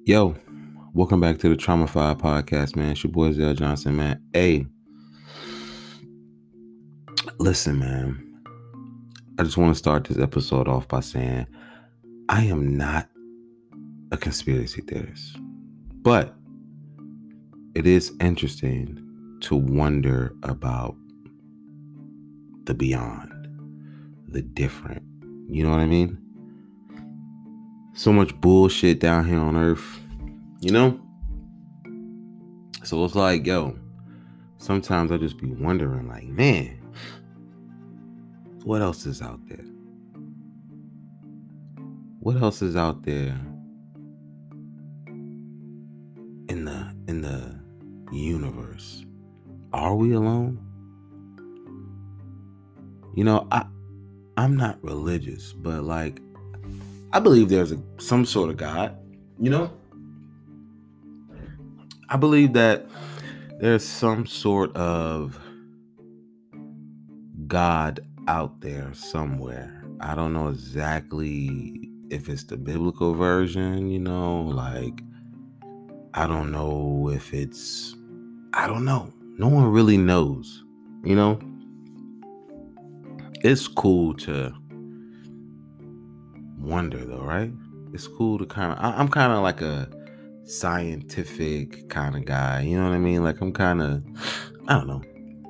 Yo, welcome back to the Traumafy podcast, man. It's your boy Zell Johnson, man. Hey, listen, man. I just want to start this episode off by saying I am not a conspiracy theorist, but it is interesting to wonder about the beyond, the different. You know what I mean? So much bullshit down here on Earth, you know? So it's like, yo, sometimes I just be wondering, like, man, what else is out there? What else is out there in the universe? Are we alone? You know, I'm not religious, but like I believe there's some sort of God. You know, I believe that there's some sort of God out there somewhere. I don't know exactly if it's the biblical version, like I don't know if I don't know. No one really knows, you know? It's cool to wonder though, right? It's cool to I'm kind of like a scientific kind of guy, you know what I mean? Like I don't know.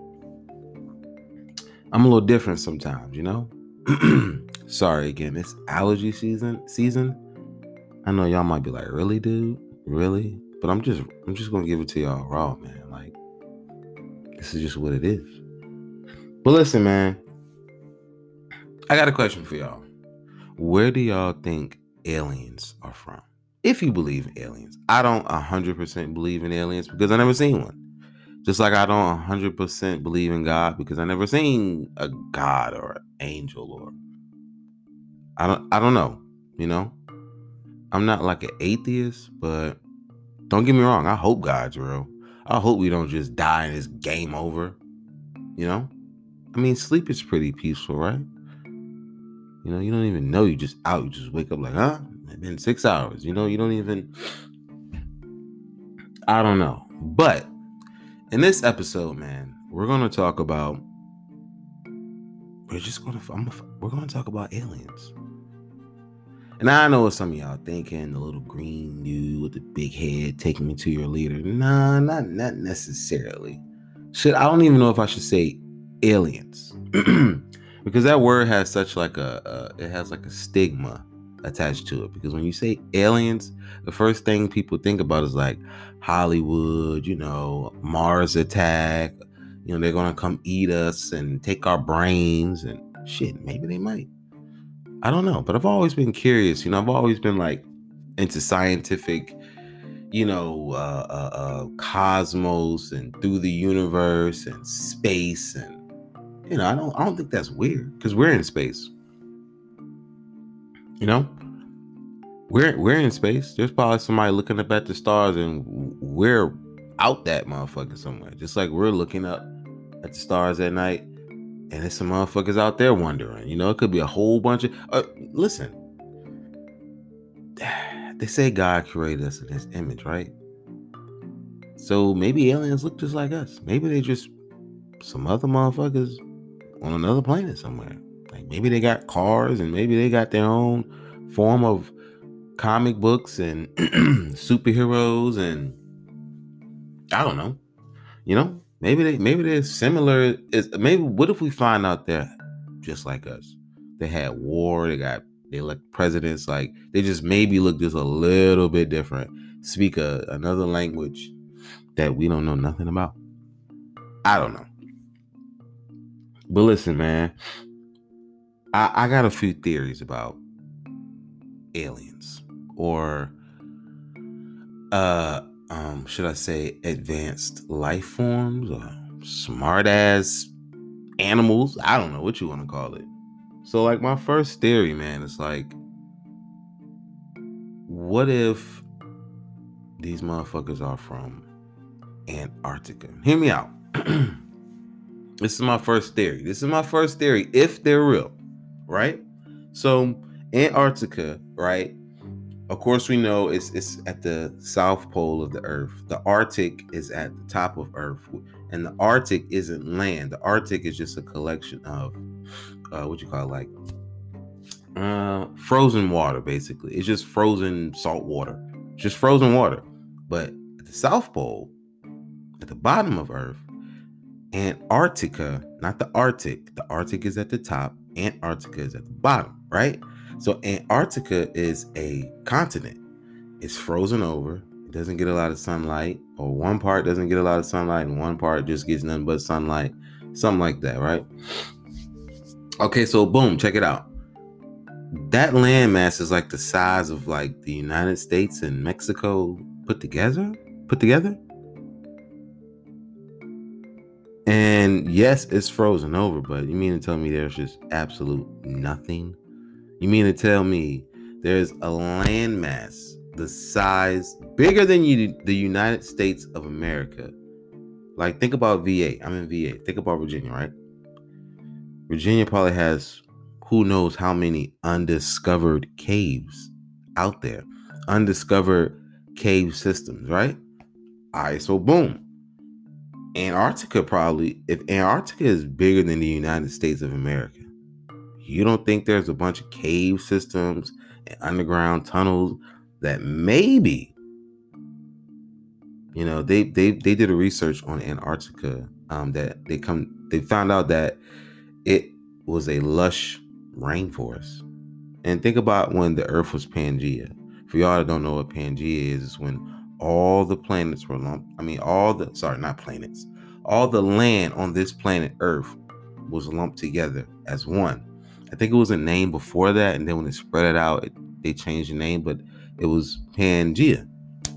I'm a little different sometimes, you know? Sorry again, it's allergy season. I know y'all might be like, really, dude? Really? But I'm just gonna give it to y'all raw, man. Like, this is just what it is. But listen, man, I got a question for y'all. Where do y'all think aliens are from? If you believe in aliens. I don't 100% believe in aliens because I never seen one. Just like I don't 100% believe in God because I never seen a God or an angel or I don't know, you know? I'm not like an atheist, but don't get me wrong, I hope God's real. I hope we don't just die and it's game over. You know? I mean, sleep is pretty peaceful, right? You know, you don't even know you just out. You just wake up like, huh? It's been 6 hours. You know, you don't even. I don't know. But in this episode, man, we're gonna talk about. We're gonna talk about aliens. And I know what some of y'all thinking, the little green dude with the big head taking me to your leader. Nah, not necessarily. I don't even know if I should say aliens. Because that word has such like it has like a stigma attached to it. Because when you say aliens, the first thing people think about is like Hollywood, Mars attack. They're gonna come eat us and take our brains and shit. Maybe they might. I don't know, but I've always been curious. I've always been like into scientific, cosmos and through the universe and space, and I don't think that's weird because we're in space. We're in space. There's probably somebody looking up at the stars, and we're out that motherfucker somewhere. Just like we're looking up at the stars at night. And there's some motherfuckers out there wondering. It could be a whole bunch of... listen. They say God created us in his image, right? So maybe aliens look just like us. Maybe they just some other motherfuckers on another planet somewhere. Like maybe they got cars and maybe they got their own form of comic books and superheroes and I don't know. Maybe they're similar. Maybe what if we find out they're just like us? They had war. They elect presidents. Like they just maybe look just a little bit different. Speak another language that we don't know nothing about. I don't know. But listen, man, I got a few theories about aliens or should I say advanced life forms or smart ass animals? I don't know what you want to call it. So like my first theory, man, is like, what if these motherfuckers are from Antarctica? Hear me out. This is my first theory. If they're real, right? So Antarctica, right, Of course, we know it's at the south pole of the Earth. The Arctic is at the top of Earth, and the Arctic isn't land. The Arctic is just a collection of what you call it, like frozen water. Basically, it's just frozen salt water, just frozen water. But at the South Pole, at the bottom of Earth, Antarctica, not the Arctic. The Arctic is at the top. Antarctica is at the bottom, right? So Antarctica is a continent. It's frozen over. It doesn't get a lot of sunlight, or one part doesn't get a lot of sunlight, and one part just gets nothing but sunlight. Something like that, right? Okay, so boom, check it out. That landmass is like the size of like the United States and Mexico put together. And yes, it's frozen over, but you mean to tell me there's just absolute nothing? You mean to tell me there's a landmass the size bigger than the United States of America? Like, think about VA. I'm in VA. Think about Virginia, right? Virginia probably has who knows how many undiscovered caves out there. Undiscovered cave systems, right? All right, so boom. Antarctica probably, if Antarctica is bigger than the United States of America, you don't think there's a bunch of cave systems and underground tunnels that maybe, you know, they did a research on Antarctica that they found out that it was a lush rainforest. And think about when the Earth was Pangea. For y'all that don't know what Pangea is, it's when all the planets were lumped. All the land on this planet Earth was lumped together as one. I think it was a name before that, and then when it spread it out, they changed the name, but it was Pangea.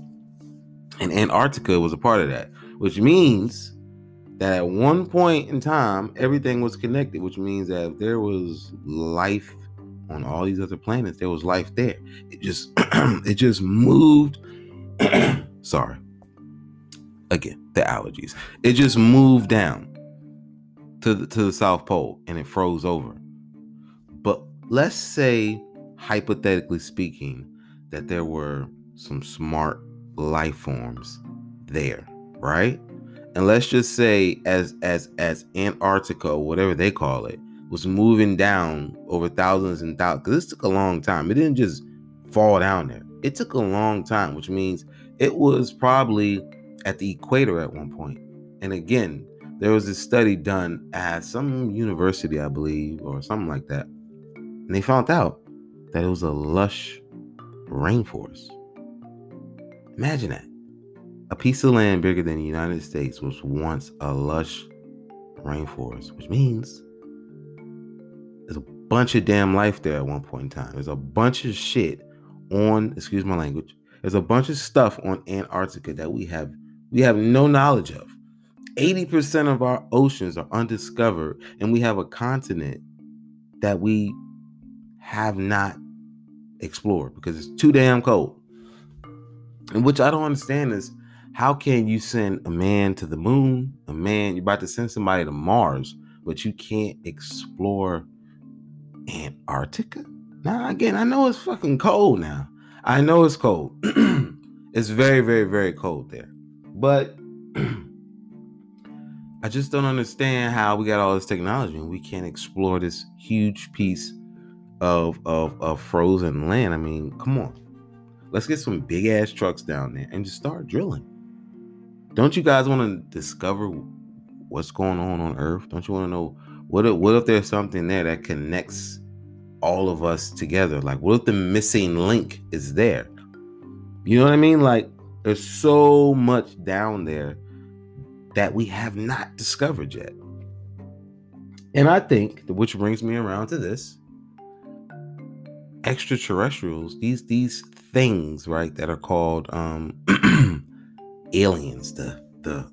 And Antarctica was a part of that, which means that at one point in time, everything was connected, which means that if there was life on all these other planets, there was life there. It just moved. Sorry. Again, the allergies. It just moved down to the South Pole and it froze over. But let's say, hypothetically speaking, that there were some smart life forms there, right? And let's just say as Antarctica, or whatever they call it, was moving down over thousands and thousands, because this took a long time. It didn't just fall down there. It took a long time, which means it was probably at the equator at one point. And again, there was this study done at some university, I believe, or something like that. And they found out that it was a lush rainforest. Imagine that. A piece of land bigger than the United States was once a lush rainforest, which means there's a bunch of damn life there at one point in time. There's a bunch of shit on, excuse my language, there's a bunch of stuff on Antarctica that we have no knowledge of. 80% of our oceans are undiscovered, and we have a continent that we have not explored because it's too damn cold. And which I don't understand is, how can you send a man to the moon? You're about to send somebody to Mars, but you can't explore Antarctica? Now, again, I know it's fucking cold now. I know it's cold. It's very, very, very cold there. But I just don't understand how we got all this technology and we can't explore this huge piece of frozen land. I mean, come on. Let's get some big ass trucks down there and just start drilling. Don't you guys want to discover what's going on Earth? Don't you want to know what if there's something there that connects all of us together? Like, what if the missing link is there? You know what I mean? Like, there's so much down there that we have not discovered yet. And I think, which brings me around to this, extraterrestrials, these things, right, that are called aliens, the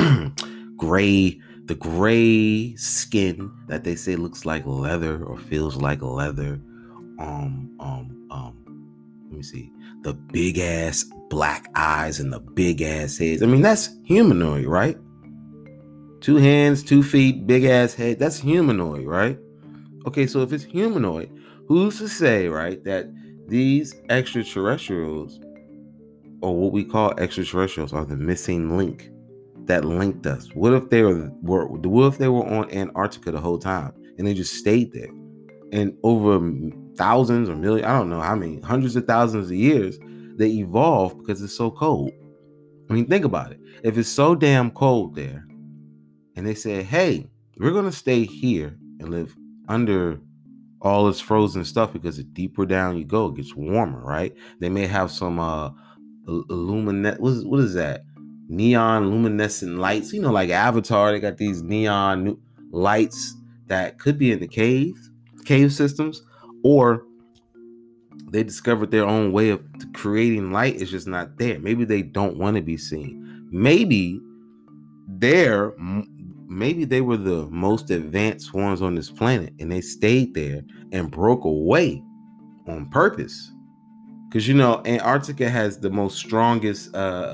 gray skin that they say looks like leather or feels like leather. Let me see. The big ass black eyes and the big ass heads. I mean, that's humanoid, right? 2 hands, 2 feet, big ass head. That's humanoid, right? Okay, so if it's humanoid, who's to say, right, that these extraterrestrials, or what we call extraterrestrials, are the missing link that linked us. What if they were on Antarctica the whole time and they just stayed there? And over thousands or millions, I don't know how many, hundreds of thousands of years, they evolved because it's so cold. I mean, think about it. If it's so damn cold there, and they said, hey, we're going to stay here and live under all this frozen stuff, because the deeper down you go, it gets warmer, right? They may have some what is that? Neon luminescent lights. You know, like Avatar, they got these neon lights that could be in the cave systems, or they discovered their own way of creating light. It's just not there. Maybe they don't want to be seen. Maybe they were the most advanced ones on this planet, and they stayed there and broke away on purpose. Because, Antarctica has the most strongest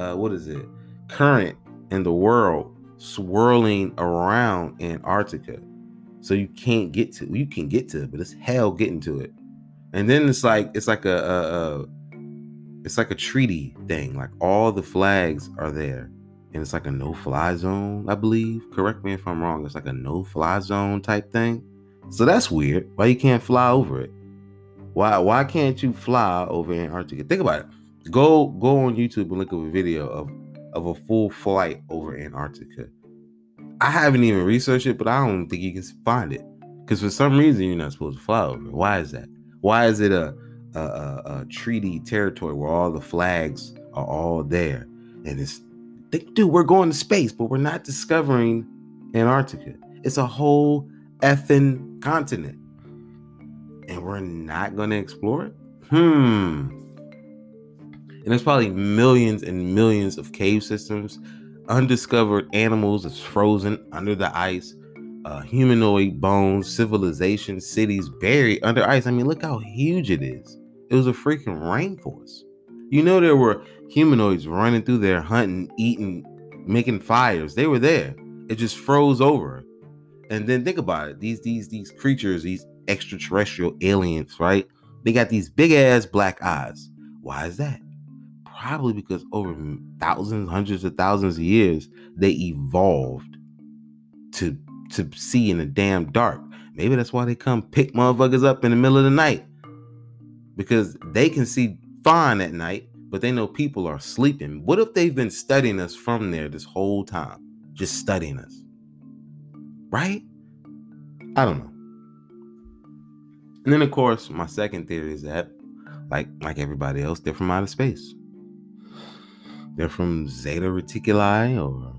current in the world swirling around Antarctica. So you can get to it, but it's hell getting to it. And then it's like a treaty thing. Like, all the flags are there, and it's like a no-fly zone, I believe. Correct me if I'm wrong. It's like a no-fly zone type thing. So that's weird. Why you can't fly over it? Why can't you fly over Antarctica? Think about it. Go on YouTube and look up a video of a full flight over Antarctica. I haven't even researched it, but I don't think you can find it. Because for some reason, you're not supposed to fly over it. Why is that? Why is it a treaty territory where all the flags are all there? And we're going to space, but we're not discovering Antarctica. It's a whole effing continent, and we're not going to explore it? And there's probably millions and millions of cave systems, undiscovered animals that's frozen under the ice, humanoid bones, civilization, cities buried under ice. I mean, look how huge it is. It was a freaking rainforest. There were humanoids running through there, hunting, eating, making fires. They were there. It just froze over. And then think about it. These creatures, these extraterrestrial aliens, right? They got these big ass black eyes. Why is that? Probably because over thousands, hundreds of thousands of years, they evolved to see in the damn dark. Maybe that's why they come pick motherfuckers up in the middle of the night, because they can see fine at night, but they know people are sleeping. What if they've been studying us from there this whole time, just studying us, right? I don't know. And then, of course, my second theory is that, like everybody else, they're from outer space. They're from Zeta Reticuli, or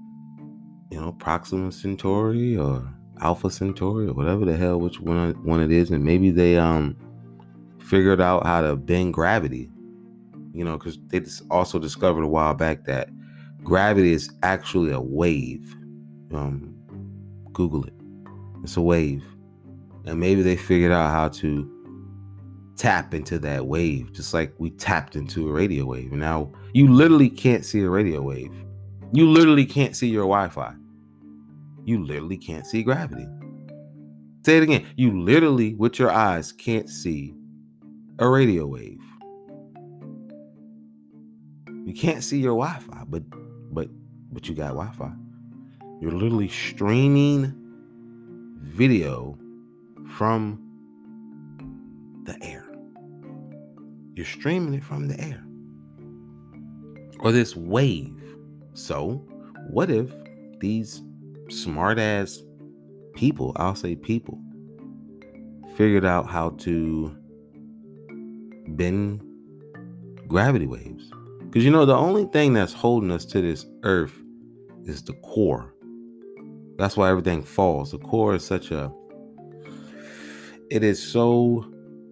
Proxima Centauri, or Alpha Centauri, or whatever the hell which one it is. And maybe they figured out how to bend gravity, because they also discovered a while back that gravity is actually a wave. Google it. It's a wave. And maybe they figured out how to tap into that wave, just like we tapped into a radio wave. And now you literally can't see a radio wave. You literally can't see your Wi-Fi. You literally can't see gravity. Say it again. You literally, with your eyes, can't see a radio wave. You can't see your Wi-Fi, but you got Wi-Fi. You're literally streaming video from the air. You're streaming it from the air, or this wave. So what if these smart ass people, I'll say people, figured out how to bend gravity waves? Because the only thing that's holding us to this earth is the core. That's why everything falls. The core is it is so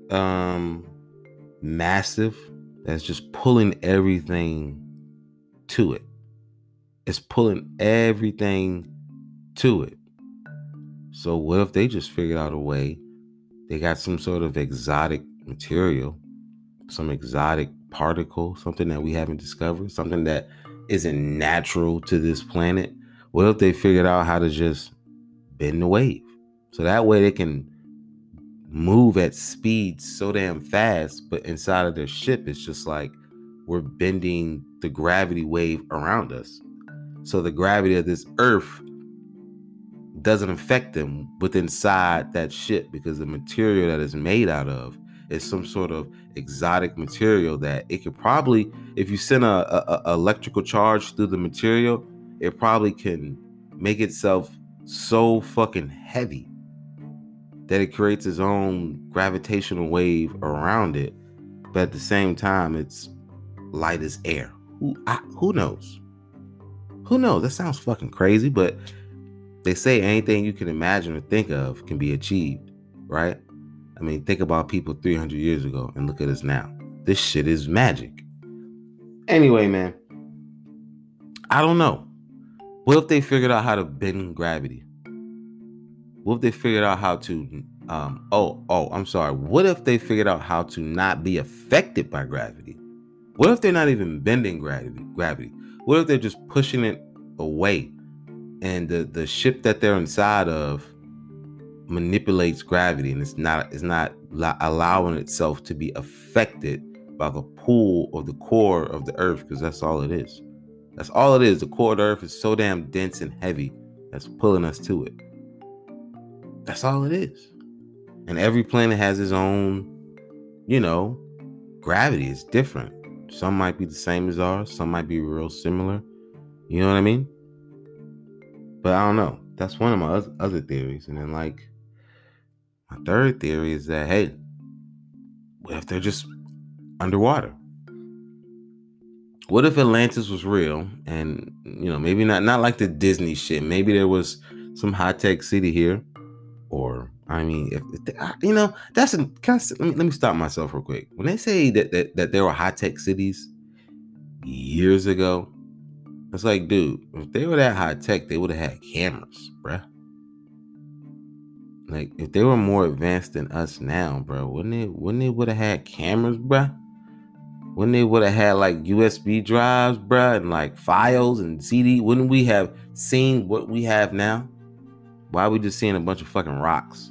massive that's just pulling everything to it. It's pulling everything to it. So what if they just figured out a way? They got some sort of exotic material, some exotic particle, something that we haven't discovered, something that isn't natural to this planet. What if they figured out how to just bend the wave? So that way they can move at speeds so damn fast, but inside of their ship, it's just like we're bending the gravity wave around us. So the gravity of this Earth doesn't affect them with inside that ship, because the material that it's made out of is some sort of exotic material that it could probably, if you send a electrical charge through the material, it probably can make itself so fucking heavy that it creates its own gravitational wave around it. But at the same time, it's light as air. Who knows? Who knows? That sounds fucking crazy, but they say anything you can imagine or think of can be achieved, right? I mean, think about people 300 years ago and look at us now. This shit is magic. Anyway, man, I don't know. What if they figured out how to bend gravity? What if they figured out how to, I'm sorry. What if they figured out how to not be affected by gravity? What if they're not even bending gravity? What if they're just pushing it away, and the ship that they're inside of manipulates gravity, and it's not allowing itself to be affected by the pull of the core of the Earth, because that's all it is. That's all it is. The core of the Earth is so damn dense and heavy that's pulling us to it. That's all it is. And every planet has its own, gravity is different. Some might be the same as ours. Some might be real similar. You know what I mean? But I don't know. That's one of my other theories. And then, like, my third theory is that, hey, what if they're just underwater? What if Atlantis was real? And, maybe not like the Disney shit. Maybe there was some high-tech city here. Or, I mean, that's let me stop myself real quick. When they say that there were high-tech cities years ago, it's like, dude, if they were that high-tech, they would have had cameras, bruh. Like, if they were more advanced than us now, bro, wouldn't they would have had cameras, bruh? Wouldn't they would have had, like, USB drives, bruh, and, like, files and CD? Wouldn't we have seen what we have now? Why are we just seeing a bunch of fucking rocks?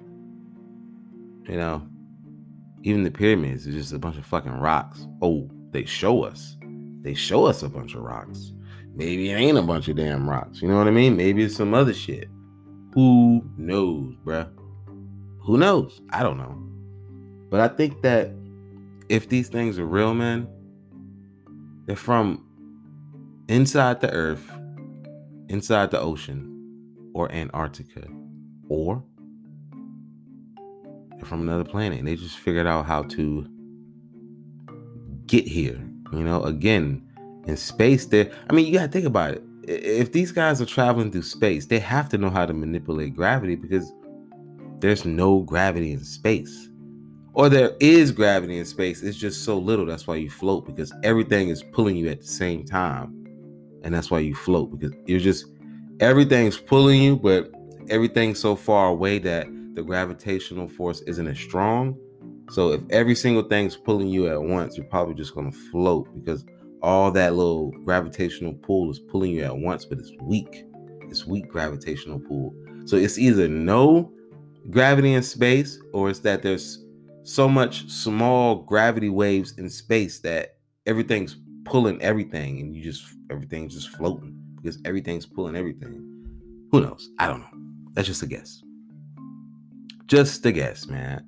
Even the pyramids is just a bunch of fucking rocks. Oh, they show us a bunch of rocks. Maybe it ain't a bunch of damn rocks. You know what I mean? Maybe it's some other shit. Who knows, bruh? Who knows? I don't know. But I think that if these things are real, man, they're from inside the Earth, inside the ocean, or Antarctica, or they're from another planet, and they just figured out how to get here. Again, in space, you gotta think about it. If these guys are traveling through space, they have to know how to manipulate gravity, because there's no gravity in space. Or there is gravity in space, it's just so little, that's why you float, because everything is pulling you at the same time. And that's why you float, because everything's pulling you, but everything's so far away that the gravitational force isn't as strong. So if every single thing's pulling you at once, you're probably just going to float, because all that little gravitational pull is pulling you at once, but it's weak. It's weak gravitational pull. So it's either no gravity in space, or it's that there's so much small gravity waves in space that everything's pulling everything, and everything's just floating because everything's pulling everything. Who knows? I don't know. That's just a guess. Just a guess, man.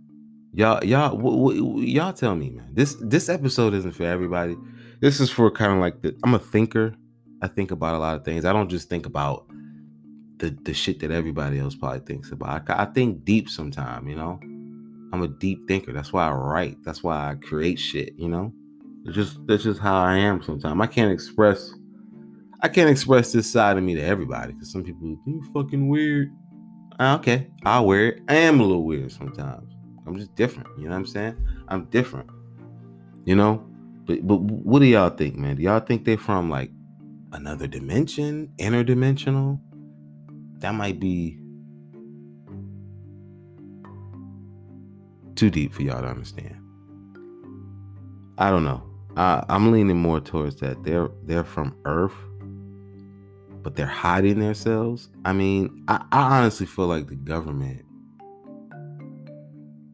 Y'all tell me, man. This episode isn't for everybody. This is for kind of like I'm a thinker. I think about a lot of things. I don't just think about the shit that everybody else probably thinks about. I think deep sometimes, I'm a deep thinker. That's why I write. That's why I create shit, That's just how I am sometimes. I can't express this side of me to everybody, because some people, you fucking weird. Okay, I'll wear it. I am a little weird sometimes. I'm just different. You know what I'm saying? I'm different. But what do y'all think, man? Do y'all think they're from like another dimension, interdimensional? That might be too deep for y'all to understand. I don't know. I'm leaning more towards that. They're from Earth, but they're hiding themselves. I mean, I honestly feel like the government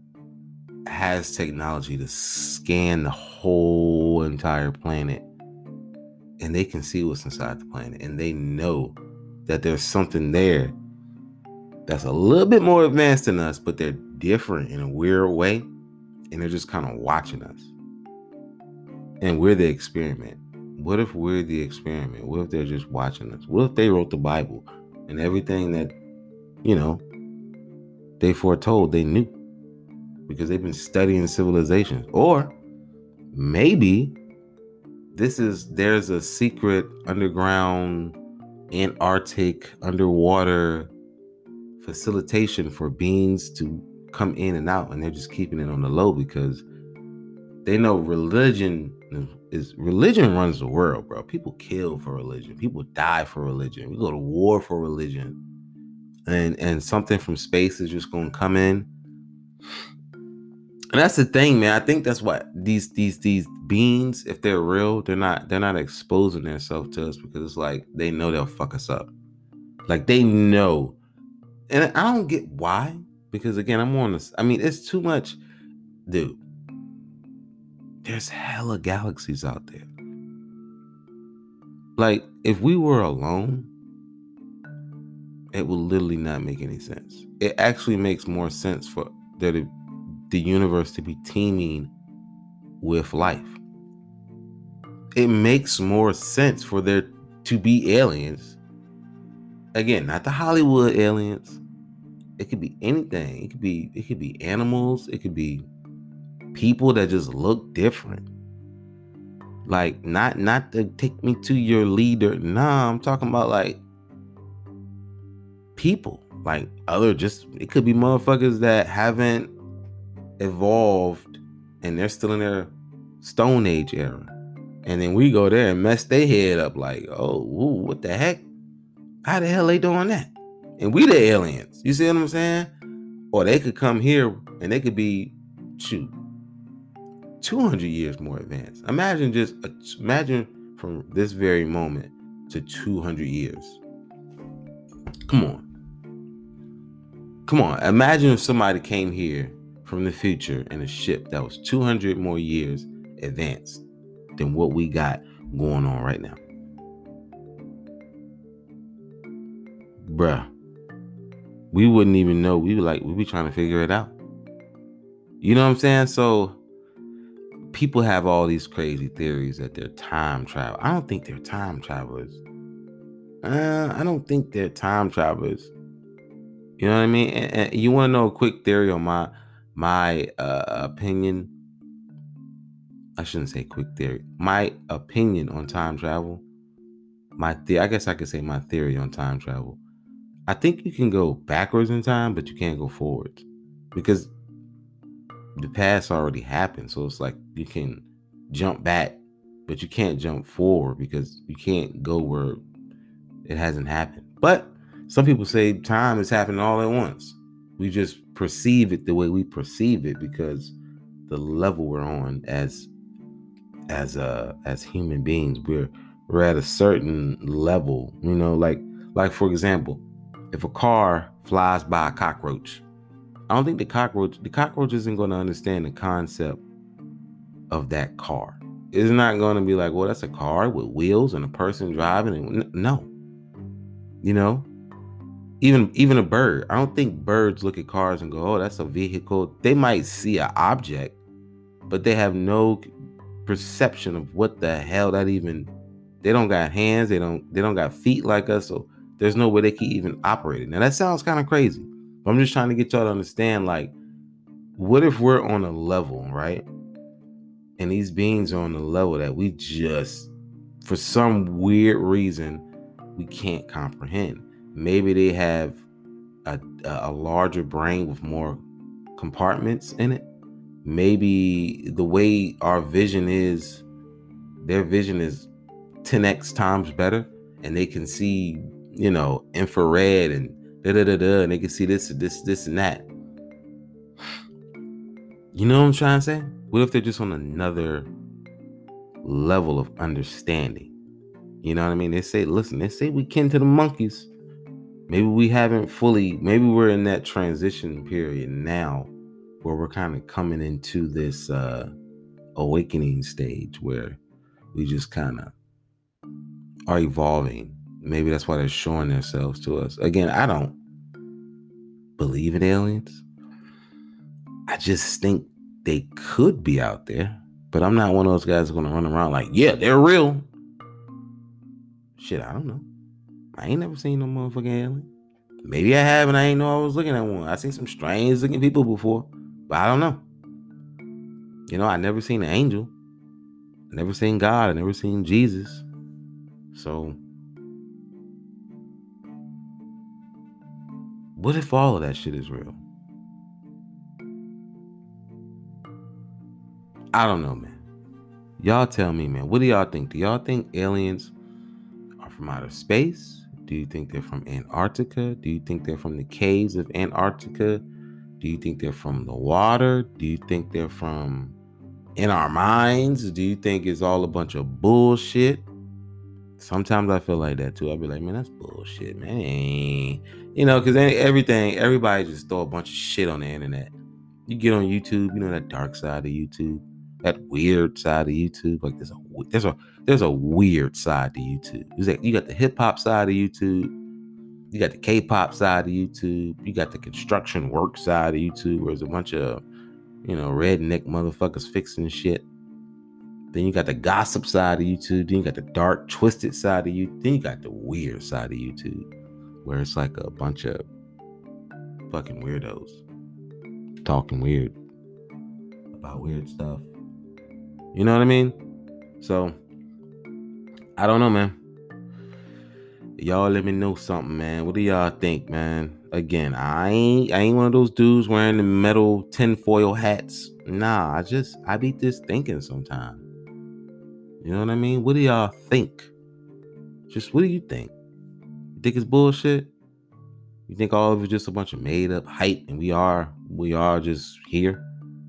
has technology to scan the whole entire planet, and they can see what's inside the planet, and they know that there's something there that's a little bit more advanced than us, but they're different in a weird way, and they're just kind of watching us. And we're the experiment. What if we're the experiment? What if they're just watching us? What if they wrote the Bible and everything that, they foretold, they knew because they've been studying civilizations? Or maybe there's a secret underground Antarctic underwater facilitation for beings to come in and out, and they're just keeping it on the low because they know religion runs the world, bro. People kill for religion. People die for religion. We go to war for religion. And something from space is just gonna come in. And that's the thing, man. I think that's what these beings, if they're real, they're not exposing themselves to us because it's like they know they'll fuck us up. Like they know. And I don't get why. Because again, I'm on this. I mean, it's too much, dude. There's hella galaxies out there. Like, if we were alone, it would literally not make any sense. It actually makes more sense for the universe to be teeming with life. It makes more sense for there to be aliens. Again, not the Hollywood aliens. It could be anything. It could be animals. It could be people that just look different. Like, not to take me to your leader. Nah, I'm talking about like people. Like it could be motherfuckers that haven't evolved and they're still in their Stone Age era. And then we go there and mess their head up like, oh, woo, what the heck? How the hell they doing that? And we the aliens. You see what I'm saying? Or they could come here and they could be, 200 years more advanced. Imagine from this very moment to 200 years. Come on. Imagine if somebody came here from the future in a ship that was 200 more years advanced than what we got going on right now. Bruh. We wouldn't even know. We'd be trying to figure it out. You know what I'm saying? So people have all these crazy theories that they're time travel. I don't think they're time travelers. I don't think they're time travelers. You know what I mean? And you want to know a quick theory on my opinion? I shouldn't say quick theory. My opinion on time travel. I guess I could say my theory on time travel. I think you can go backwards in time, but you can't go forwards because the past already happened. So it's like you can jump back, but you can't jump forward because you can't go where it hasn't happened. But some people say time is happening all at once. We just perceive it the way we perceive it because the level we're on as human beings, we're at a certain level. Like for example, if a car flies by a cockroach, I don't think the cockroach isn't going to understand the concept of that car. It's not going to be like, well, that's a car with wheels and a person driving. No. Even a bird. I don't think birds look at cars and go, oh, that's a vehicle. They might see an object, but they have no perception of what the hell that even. They don't got hands. They don't got feet like us. So there's no way they can even operate it. Now that sounds kind of crazy. But I'm just trying to get y'all to understand, like, what if we're on a level, right? And these beings are on the level that we just, for some weird reason, we can't comprehend. Maybe they have a larger brain with more compartments in it. Maybe the way our vision is, their vision is 10x times better, and they can see, infrared and and they can see this and that. You know what I'm trying to say? What if they're just on another level of understanding? You know what I mean? They say we kin to the monkeys. Maybe we haven't fully, maybe we're in that transition period now where we're kind of coming into this awakening stage where we just kind of are evolving. Maybe that's why they're showing themselves to us. Again, I don't believe in aliens. I just think they could be out there, but I'm not one of those guys going to run around like, yeah, they're real. Shit, I don't know. I ain't never seen no motherfucking alien. Maybe I have and I ain't know I was looking at one. I seen some strange looking people before, but I don't know. You know, I never seen an angel. I never seen God. I never seen Jesus. So, what if all of that shit is real? I don't know, man. Y'all tell me, man. What do y'all think? Do y'all think aliens are from outer space? Do you think they're from Antarctica? Do you think they're from the caves of Antarctica? Do you think they're from the water? Do you think they're from in our minds? Do you think it's all a bunch of bullshit? Sometimes I feel like that too. I'll be like, man, that's bullshit, man. You know, because everybody just throw a bunch of shit on the internet. You get on YouTube, you know, that dark side of YouTube, that weird side of YouTube. Like there's a weird side to YouTube. You got the hip hop side of YouTube, you got the K-pop side of YouTube, you got the construction work side of YouTube, where there's a bunch of, you know, redneck motherfuckers fixing shit. Then you got the gossip side of YouTube. Then you got the dark, twisted side of YouTube. Then you got the weird side of YouTube, where it's like a bunch of fucking weirdos talking weird about weird stuff. You know what I mean? So, I don't know, man. Y'all let me know something, man. What do y'all think, man? Again, I ain't one of those dudes wearing the metal tinfoil hats. Nah, I be just thinking sometimes. You know what I mean? What do y'all think? Just what do you think? You think it's bullshit? You think all of it's just a bunch of made up hype and we are just here?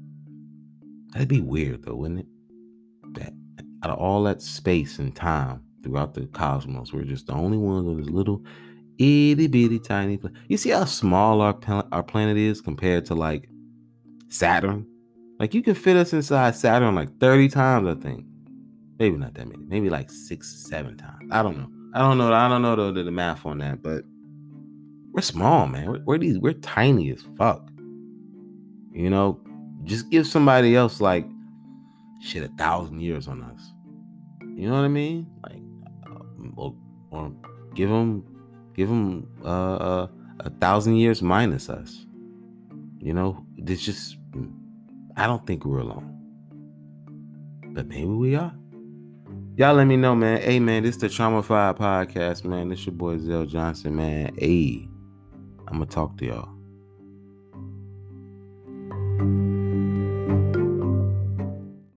That'd be weird though, wouldn't it? That out of all that space and time throughout the cosmos, we're just the only ones on this little itty bitty tiny planet. You see how small our planet is compared to like Saturn? Like you can fit us inside Saturn like 30 times, I think. Maybe not that many. Maybe like 6, 7 times. I don't know. I don't know the math on that, but we're small, man. We're tiny as fuck. You know, just give somebody else like shit 1,000 years on us. You know what I mean? Like, or give them 1,000 years minus us. You know, it's just I don't think we're alone, but maybe we are. Y'all let me know, man. Hey, man, this is the Traumafy Podcast, man. This your boy Zell Johnson, man. Hey, I'm gonna talk to y'all.